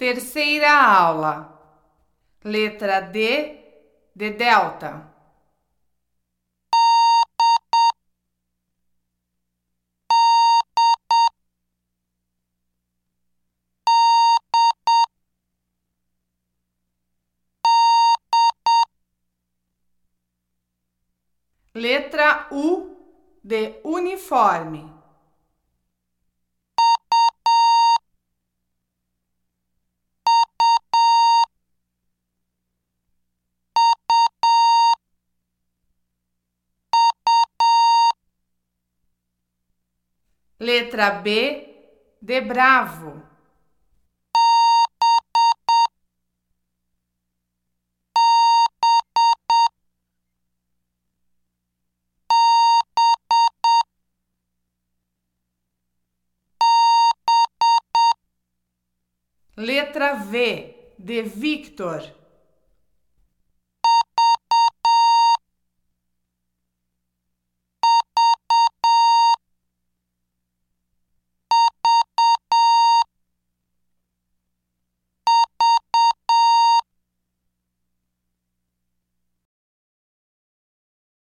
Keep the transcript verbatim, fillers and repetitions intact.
Terceira aula. Letra D de delta. Letra U de uniforme. Letra B de bravo. Letra V de Victor.